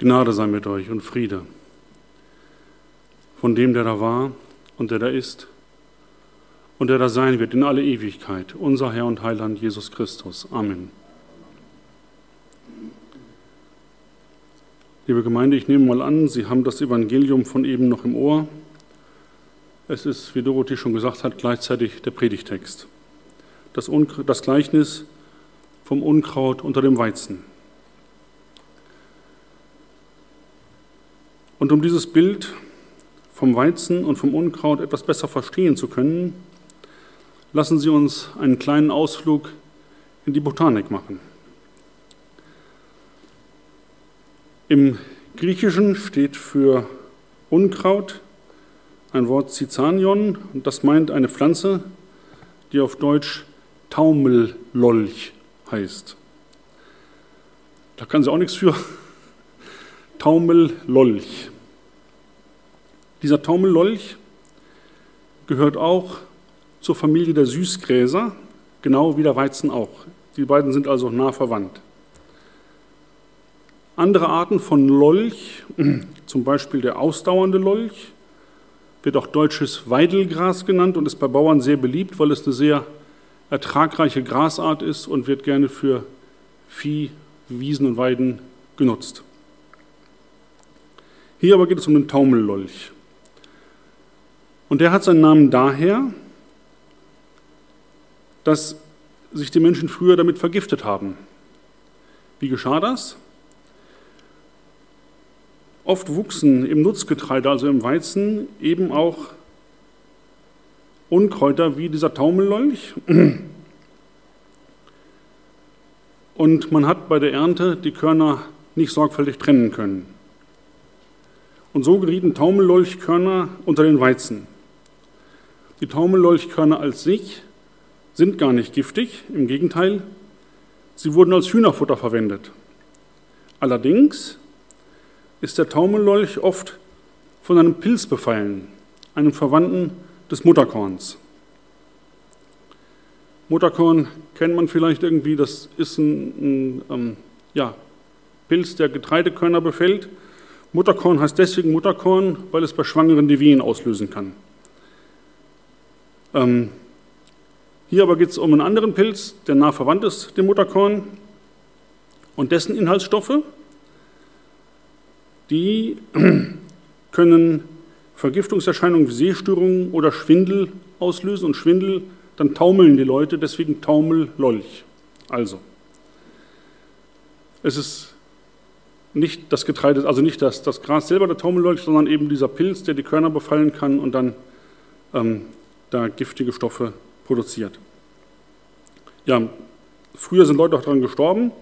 Gnade sei mit euch und Friede von dem, der da war und der da ist und der da sein wird in alle Ewigkeit, unser Herr und Heiland Jesus Christus. Amen. Liebe Gemeinde, ich nehme mal an, Sie haben das Evangelium von eben noch im Ohr. Es ist, wie Dorothee schon gesagt hat, gleichzeitig der Predigtext. Das Gleichnis vom Unkraut unter dem Weizen. Und um dieses Bild vom Weizen und vom Unkraut etwas besser verstehen zu können, lassen Sie uns einen kleinen Ausflug in die Botanik machen. Im Griechischen steht für Unkraut ein Wort Zizanion, und das meint eine Pflanze, die auf Deutsch Taumellolch heißt. Da kann sie auch nichts für. Taumellolch. Dieser Taumellolch gehört auch zur Familie der Süßgräser, genau wie der Weizen auch. Die beiden sind also nah verwandt. Andere Arten von Lolch, zum Beispiel der ausdauernde Lolch, wird auch deutsches Weidelgras genannt und ist bei Bauern sehr beliebt, weil es eine sehr ertragreiche Grasart ist und wird gerne für Vieh, Wiesen und Weiden genutzt. Hier aber geht es um den Taumellolch. Und der hat seinen Namen daher, dass sich die Menschen früher damit vergiftet haben. Wie geschah das? Oft wuchsen im Nutzgetreide, also im Weizen, eben auch Unkräuter wie dieser Taumellolch. Und man hat bei der Ernte die Körner nicht sorgfältig trennen können. Und so gerieten Taumellolchkörner unter den Weizen. Die Taumellolchkörner als sich sind gar nicht giftig, im Gegenteil, sie wurden als Hühnerfutter verwendet. Allerdings ist der Taumellolch oft von einem Pilz befallen, einem Verwandten des Mutterkorns. Mutterkorn kennt man vielleicht irgendwie, das ist ein Pilz, der Getreidekörner befällt. Mutterkorn heißt deswegen Mutterkorn, weil es bei Schwangeren die Wehen auslösen kann. Hier aber geht es um einen anderen Pilz, der nah verwandt ist dem Mutterkorn und dessen Inhaltsstoffe, die können Vergiftungserscheinungen wie Sehstörungen oder Schwindel auslösen und Schwindel, dann taumeln die Leute, deswegen Taumellolch. Also, es ist nicht das Getreide, also nicht das Gras selber, der Taumellolch, sondern eben dieser Pilz, der die Körner befallen kann und dann da giftige Stoffe produziert. Ja, früher sind Leute auch daran gestorben.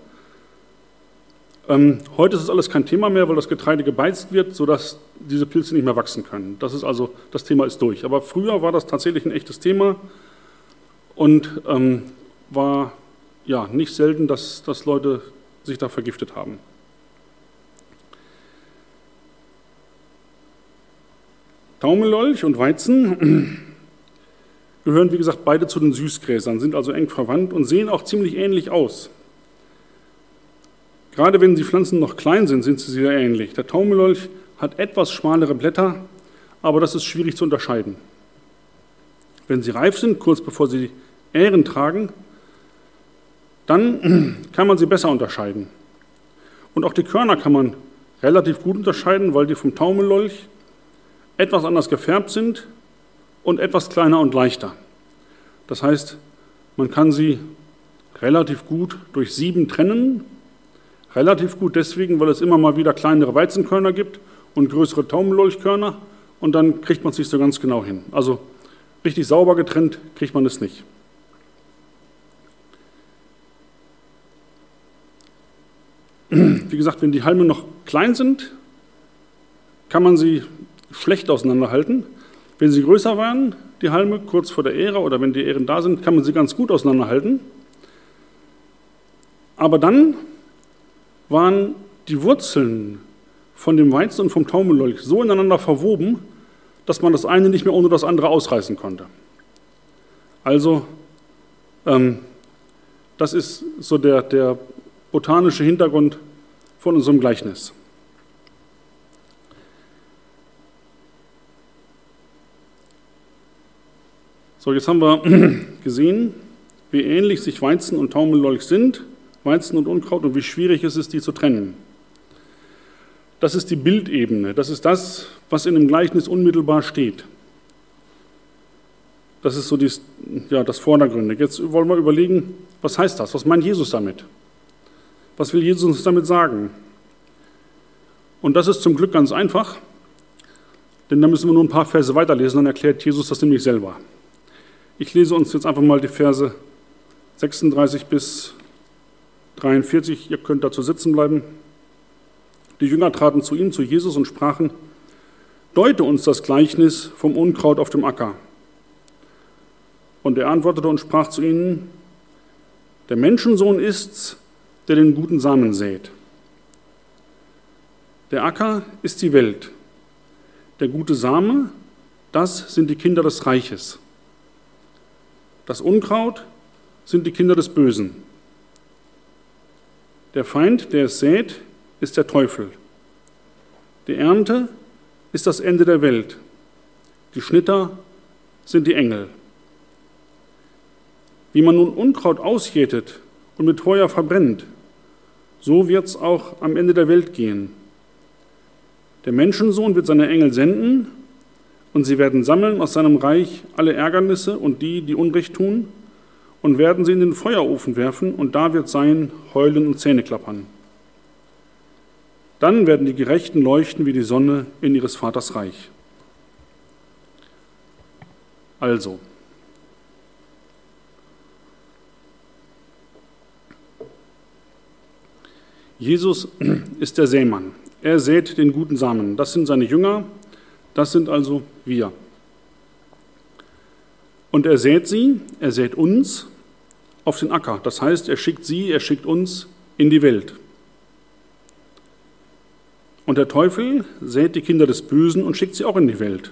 Heute ist es alles kein Thema mehr, weil das Getreide gebeizt wird, sodass diese Pilze nicht mehr wachsen können. Das Thema ist durch. Aber früher war das tatsächlich ein echtes Thema und war ja nicht selten, dass Leute sich da vergiftet haben. Taumellolch und Weizen gehören, wie gesagt, beide zu den Süßgräsern, sind also eng verwandt und sehen auch ziemlich ähnlich aus. Gerade wenn die Pflanzen noch klein sind, sind sie sehr ähnlich. Der Taumellolch hat etwas schmalere Blätter, aber das ist schwierig zu unterscheiden. Wenn sie reif sind, kurz bevor sie Ähren tragen, dann kann man sie besser unterscheiden. Und auch die Körner kann man relativ gut unterscheiden, weil die vom Taumellolch etwas anders gefärbt sind und etwas kleiner und leichter. Das heißt, man kann sie relativ gut durch Sieben trennen. Relativ gut deswegen, weil es immer mal wieder kleinere Weizenkörner gibt und größere Taumellolchkörner und dann kriegt man es nicht so ganz genau hin. Also richtig sauber getrennt kriegt man es nicht. Wie gesagt, wenn die Halme noch klein sind, kann man sie schlecht auseinanderhalten. Wenn sie größer waren, die Halme, kurz vor der Ähre oder wenn die Ähren da sind, kann man sie ganz gut auseinanderhalten. Aber dann waren die Wurzeln von dem Weizen und vom Taumellolch so ineinander verwoben, dass man das eine nicht mehr ohne das andere ausreißen konnte. Also, das ist so der botanische Hintergrund von unserem Gleichnis. So, jetzt haben wir gesehen, wie ähnlich sich Weizen und Taumellolch sind, Weizen und Unkraut, und wie schwierig es ist, die zu trennen. Das ist die Bildebene, das ist das, was in dem Gleichnis unmittelbar steht. Das ist so das Vordergründige. Jetzt wollen wir überlegen, was heißt das? Was meint Jesus damit? Was will Jesus uns damit sagen? Und das ist zum Glück ganz einfach, denn da müssen wir nur ein paar Verse weiterlesen, dann erklärt Jesus das nämlich selber. Ich lese uns jetzt einfach mal die Verse 36 bis 43, ihr könnt dazu sitzen bleiben. Die Jünger traten zu ihm, zu Jesus, und sprachen: Deute uns das Gleichnis vom Unkraut auf dem Acker. Und er antwortete und sprach zu ihnen: Der Menschensohn ist's, der den guten Samen sät. Der Acker ist die Welt. Der gute Same, das sind die Kinder des Reiches. Das Unkraut sind die Kinder des Bösen. Der Feind, der es sät, ist der Teufel. Die Ernte ist das Ende der Welt. Die Schnitter sind die Engel. Wie man nun Unkraut ausjätet und mit Feuer verbrennt, so wird es auch am Ende der Welt gehen. Der Menschensohn wird seine Engel senden, und sie werden sammeln aus seinem Reich alle Ärgernisse und die, die Unrecht tun, und werden sie in den Feuerofen werfen, und da wird sein Heulen und Zähneklappern. Dann werden die Gerechten leuchten wie die Sonne in ihres Vaters Reich. Also, Jesus ist der Sämann. Er sät den guten Samen. Das sind seine Jünger, das sind also wir. Und er sät uns auf den Acker. Das heißt, er schickt uns in die Welt. Und der Teufel sät die Kinder des Bösen und schickt sie auch in die Welt.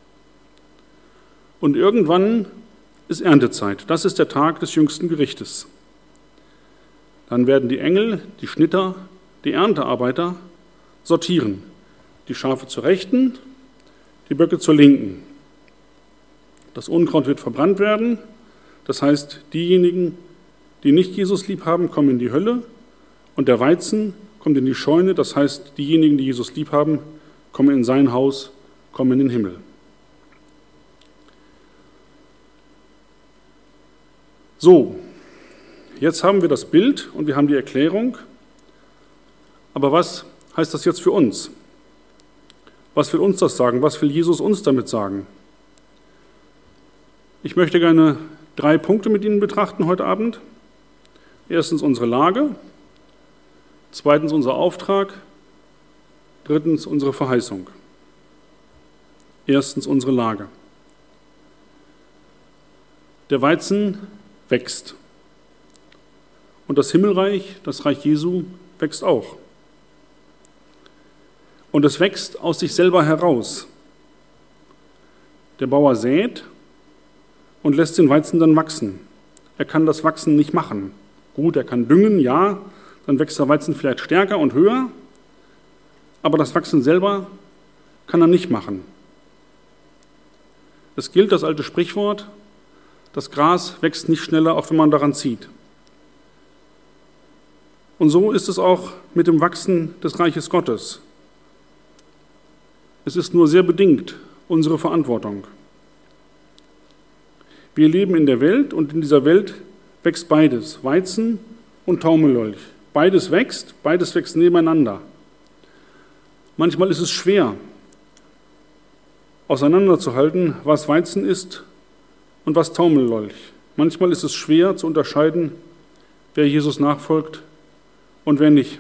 Und irgendwann ist Erntezeit. Das ist der Tag des jüngsten Gerichtes. Dann werden die Engel, die Schnitter, die Erntearbeiter sortieren. Die Schafe zur Rechten, die Böcke zur Linken. Das Unkraut wird verbrannt werden. Das heißt, diejenigen, die nicht Jesus lieb haben, kommen in die Hölle. Und der Weizen kommt in die Scheune. Das heißt, diejenigen, die Jesus lieb haben, kommen in sein Haus, kommen in den Himmel. So, jetzt haben wir das Bild und wir haben die Erklärung. Aber was heißt das jetzt für uns? Was will uns das sagen? Was will Jesus uns damit sagen? Ich möchte gerne 3 Punkte mit Ihnen betrachten heute Abend. Erstens unsere Lage, zweitens unser Auftrag, drittens unsere Verheißung. Erstens unsere Lage. Der Weizen wächst. Und das Himmelreich, das Reich Jesu, wächst auch. Und es wächst aus sich selber heraus. Der Bauer sät und lässt den Weizen dann wachsen. Er kann das Wachsen nicht machen. Gut, er kann düngen, ja, dann wächst der Weizen vielleicht stärker und höher, aber das Wachsen selber kann er nicht machen. Es gilt das alte Sprichwort: Das Gras wächst nicht schneller, auch wenn man daran zieht. Und so ist es auch mit dem Wachsen des Reiches Gottes. Es ist nur sehr bedingt unsere Verantwortung. Wir leben in der Welt und in dieser Welt wächst beides, Weizen und Taumellolch. Beides wächst nebeneinander. Manchmal ist es schwer, auseinanderzuhalten, was Weizen ist und was Taumellolch. Manchmal ist es schwer zu unterscheiden, wer Jesus nachfolgt und wer nicht.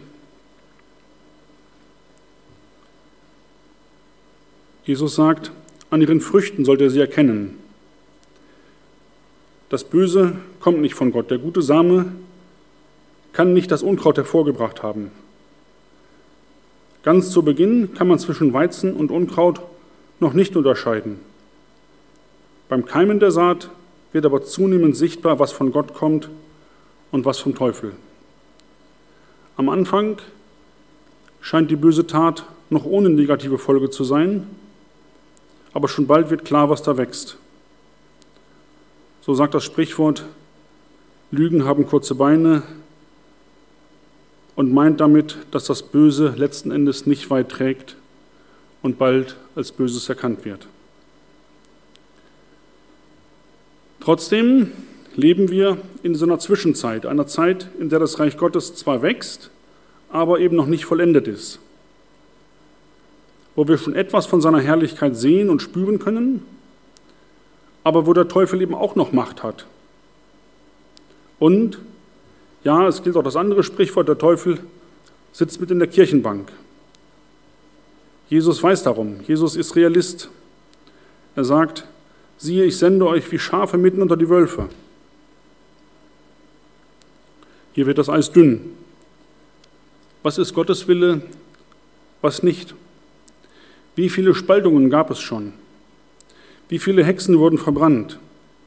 Jesus sagt, an ihren Früchten sollt ihr sie erkennen. Das Böse kommt nicht von Gott. Der gute Same kann nicht das Unkraut hervorgebracht haben. Ganz zu Beginn kann man zwischen Weizen und Unkraut noch nicht unterscheiden. Beim Keimen der Saat wird aber zunehmend sichtbar, was von Gott kommt und was vom Teufel. Am Anfang scheint die böse Tat noch ohne negative Folge zu sein, aber schon bald wird klar, was da wächst. So sagt das Sprichwort, Lügen haben kurze Beine und meint damit, dass das Böse letzten Endes nicht weit trägt und bald als Böses erkannt wird. Trotzdem leben wir in so einer Zwischenzeit, einer Zeit, in der das Reich Gottes zwar wächst, aber eben noch nicht vollendet ist, wo wir schon etwas von seiner Herrlichkeit sehen und spüren können, aber wo der Teufel eben auch noch Macht hat. Und, ja, es gilt auch das andere Sprichwort, der Teufel sitzt mit in der Kirchenbank. Jesus weiß darum, Jesus ist Realist. Er sagt, siehe, ich sende euch wie Schafe mitten unter die Wölfe. Hier wird das Eis dünn. Was ist Gottes Wille, was nicht? Wie viele Spaltungen gab es schon? Wie viele Hexen wurden verbrannt?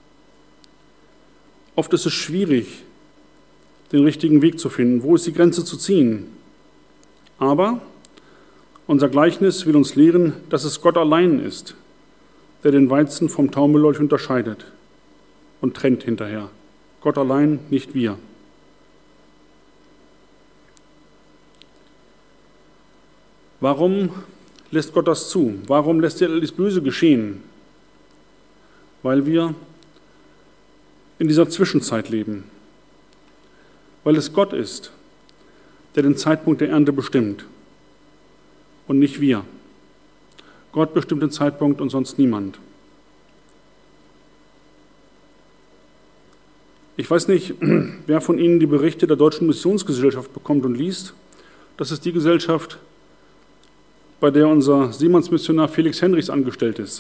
Oft ist es schwierig, den richtigen Weg zu finden. Wo ist die Grenze zu ziehen? Aber unser Gleichnis will uns lehren, dass es Gott allein ist, der den Weizen vom Taumellolch unterscheidet und trennt hinterher. Gott allein, nicht wir. Warum lässt Gott das zu? Warum lässt er das Böse geschehen? Weil wir in dieser Zwischenzeit leben. Weil es Gott ist, der den Zeitpunkt der Ernte bestimmt und nicht wir. Gott bestimmt den Zeitpunkt und sonst niemand. Ich weiß nicht, wer von Ihnen die Berichte der Deutschen Missionsgesellschaft bekommt und liest. Das ist die Gesellschaft, bei der unser Seemannsmissionar Felix Henrichs angestellt ist.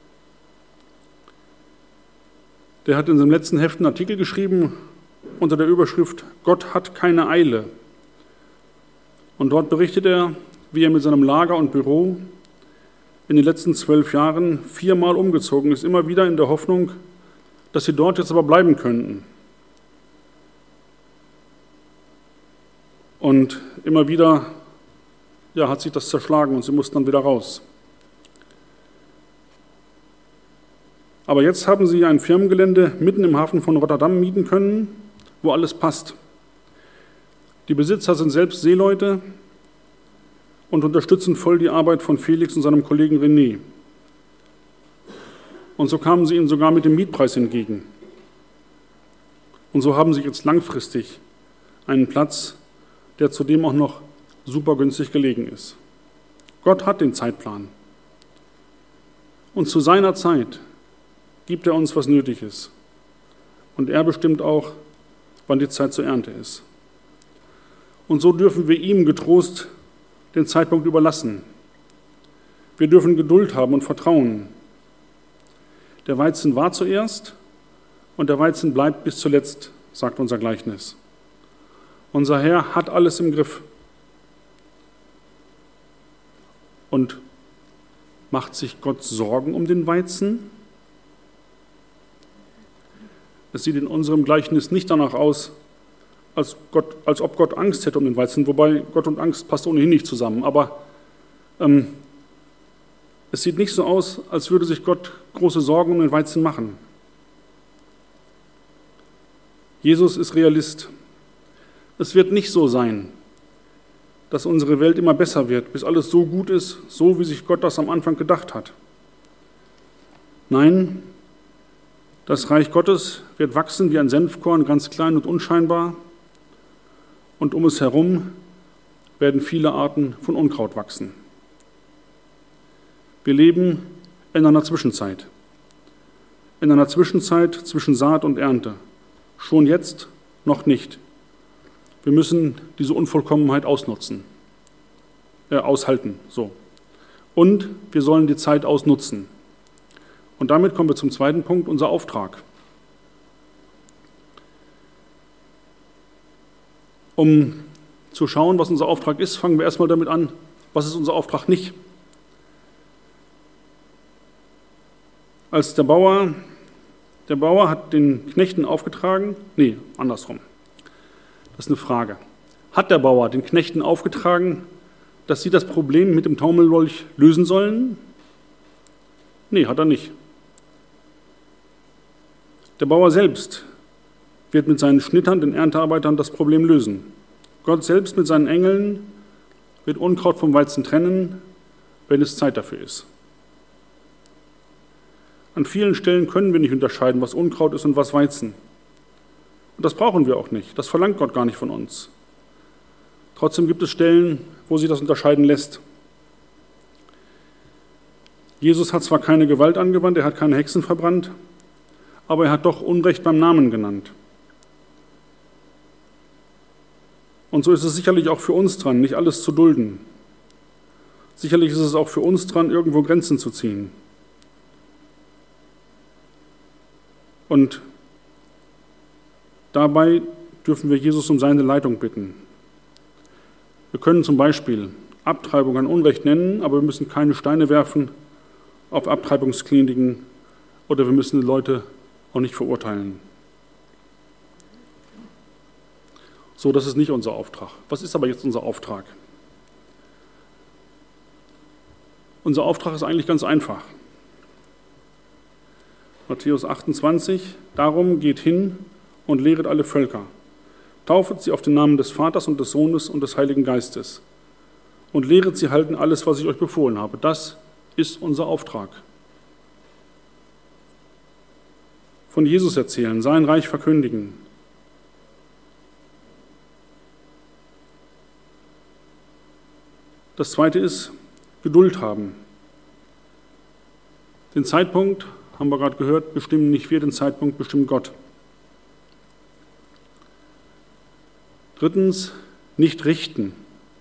Der hat in seinem letzten Heft einen Artikel geschrieben unter der Überschrift Gott hat keine Eile. Und dort berichtet er, wie er mit seinem Lager und Büro in den letzten 12 Jahren 4-mal umgezogen ist, immer wieder in der Hoffnung, dass sie dort jetzt aber bleiben könnten. Und immer wieder hat sich das zerschlagen und sie mussten dann wieder raus. Aber jetzt haben sie ein Firmengelände mitten im Hafen von Rotterdam mieten können, wo alles passt. Die Besitzer sind selbst Seeleute und unterstützen voll die Arbeit von Felix und seinem Kollegen René. Und so kamen sie ihnen sogar mit dem Mietpreis entgegen. Und so haben sie jetzt langfristig einen Platz, der zudem auch noch super günstig gelegen ist. Gott hat den Zeitplan. Und zu seiner Zeit gibt er uns, was nötig ist. Und er bestimmt auch, wann die Zeit zur Ernte ist. Und so dürfen wir ihm getrost den Zeitpunkt überlassen. Wir dürfen Geduld haben und Vertrauen. Der Weizen war zuerst und der Weizen bleibt bis zuletzt, sagt unser Gleichnis. Unser Herr hat alles im Griff. Und macht sich Gott Sorgen um den Weizen? Es sieht in unserem Gleichnis nicht danach aus, als ob Gott Angst hätte um den Weizen, wobei Gott und Angst passt ohnehin nicht zusammen. Aber es sieht nicht so aus, als würde sich Gott große Sorgen um den Weizen machen. Jesus ist Realist. Es wird nicht so sein, dass unsere Welt immer besser wird, bis alles so gut ist, so wie sich Gott das am Anfang gedacht hat. Nein, das Reich Gottes wird wachsen wie ein Senfkorn, ganz klein und unscheinbar, und um es herum werden viele Arten von Unkraut wachsen. Wir leben in einer Zwischenzeit zwischen Saat und Ernte. Schon jetzt noch nicht. Wir müssen diese Unvollkommenheit aushalten. So. Und wir sollen die Zeit ausnutzen. Und damit kommen wir zum zweiten Punkt, unser Auftrag. Um zu schauen, was unser Auftrag ist, fangen wir erstmal damit an, was ist unser Auftrag nicht. Als der Bauer hat den Knechten aufgetragen, andersrum. Das ist eine Frage. Hat der Bauer den Knechten aufgetragen, dass sie das Problem mit dem Taumellolch lösen sollen? Nee, hat er nicht. Der Bauer selbst wird mit seinen Schnittern, den Erntearbeitern, das Problem lösen. Gott selbst mit seinen Engeln wird Unkraut vom Weizen trennen, wenn es Zeit dafür ist. An vielen Stellen können wir nicht unterscheiden, was Unkraut ist und was Weizen. Und das brauchen wir auch nicht. Das verlangt Gott gar nicht von uns. Trotzdem gibt es Stellen, wo sich das unterscheiden lässt. Jesus hat zwar keine Gewalt angewandt, er hat keine Hexen verbrannt, aber er hat doch Unrecht beim Namen genannt. Und so ist es sicherlich auch für uns dran, nicht alles zu dulden. Sicherlich ist es auch für uns dran, irgendwo Grenzen zu ziehen. Und dabei dürfen wir Jesus um seine Leitung bitten. Wir können zum Beispiel Abtreibung ein Unrecht nennen, aber wir müssen keine Steine werfen auf Abtreibungskliniken oder wir müssen die Leute auch nicht verurteilen. So, das ist nicht unser Auftrag. Was ist aber jetzt unser Auftrag? Unser Auftrag ist eigentlich ganz einfach. Matthäus 28, darum geht hin und lehret alle Völker. Taufet sie auf den Namen des Vaters und des Sohnes und des Heiligen Geistes. Und lehret sie halten alles, was ich euch befohlen habe. Das ist unser Auftrag. Von Jesus erzählen, sein Reich verkündigen. Das Zweite ist Geduld haben. Den Zeitpunkt, haben wir gerade gehört, bestimmen nicht wir, den Zeitpunkt bestimmt Gott. Drittens, nicht richten.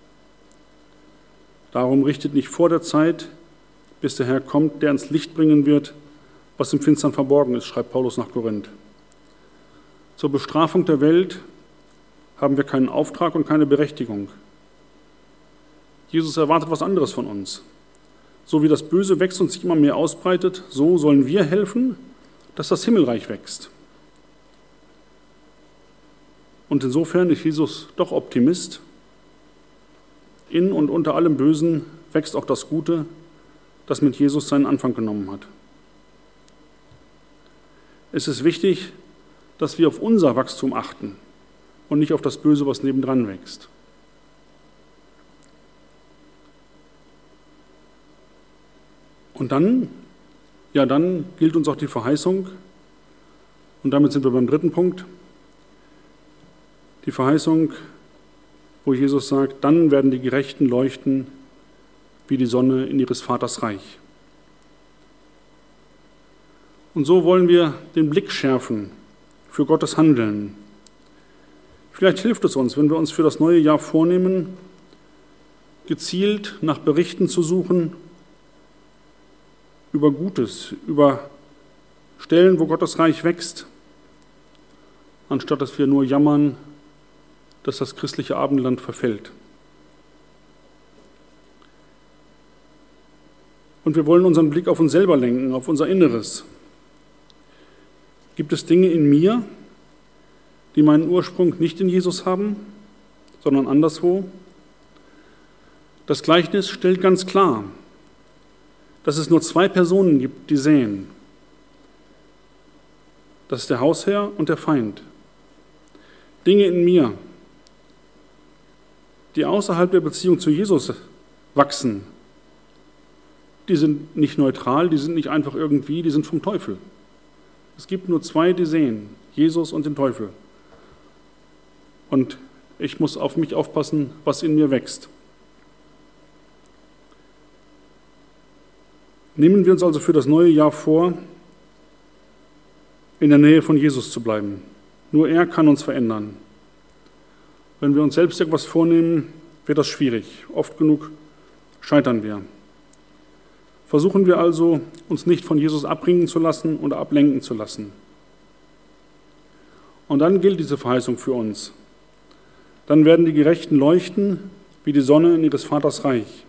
Darum richtet nicht vor der Zeit, bis der Herr kommt, der ans Licht bringen wird, was im Finstern verborgen ist, schreibt Paulus nach Korinth. Zur Bestrafung der Welt haben wir keinen Auftrag und keine Berechtigung. Jesus erwartet was anderes von uns. So wie das Böse wächst und sich immer mehr ausbreitet, so sollen wir helfen, dass das Himmelreich wächst. Und insofern ist Jesus doch Optimist. In und unter allem Bösen wächst auch das Gute, das mit Jesus seinen Anfang genommen hat. Es ist wichtig, dass wir auf unser Wachstum achten und nicht auf das Böse, was nebendran wächst. Und dann gilt uns auch die Verheißung, und damit sind wir beim dritten Punkt, die Verheißung, wo Jesus sagt, dann werden die Gerechten leuchten wie die Sonne in ihres Vaters Reich. Und so wollen wir den Blick schärfen für Gottes Handeln. Vielleicht hilft es uns, wenn wir uns für das neue Jahr vornehmen, gezielt nach Berichten zu suchen, über Gutes, über Stellen, wo Gottes Reich wächst, anstatt dass wir nur jammern, dass das christliche Abendland verfällt. Und wir wollen unseren Blick auf uns selber lenken, auf unser Inneres. Gibt es Dinge in mir, die meinen Ursprung nicht in Jesus haben, sondern anderswo? Das Gleichnis stellt ganz klar, dass es nur zwei Personen gibt, die säen. Das ist der Hausherr und der Feind. Dinge in mir, die außerhalb der Beziehung zu Jesus wachsen, die sind nicht neutral, die sind nicht einfach irgendwie, die sind vom Teufel. Es gibt nur zwei, die säen, Jesus und den Teufel. Und ich muss auf mich aufpassen, was in mir wächst. Nehmen wir uns also für das neue Jahr vor, in der Nähe von Jesus zu bleiben. Nur er kann uns verändern. Wenn wir uns selbst etwas vornehmen, wird das schwierig. Oft genug scheitern wir. Versuchen wir also, uns nicht von Jesus abbringen zu lassen oder ablenken zu lassen. Und dann gilt diese Verheißung für uns. Dann werden die Gerechten leuchten wie die Sonne in ihres Vaters Reich.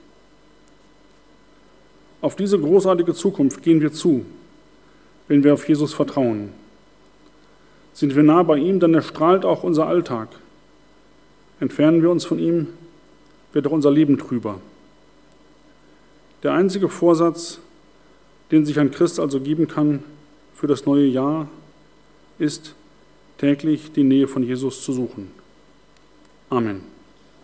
Auf diese großartige Zukunft gehen wir zu, wenn wir auf Jesus vertrauen. Sind wir nah bei ihm, dann erstrahlt auch unser Alltag. Entfernen wir uns von ihm, wird auch unser Leben trüber. Der einzige Vorsatz, den sich ein Christ also geben kann für das neue Jahr, ist, täglich die Nähe von Jesus zu suchen. Amen.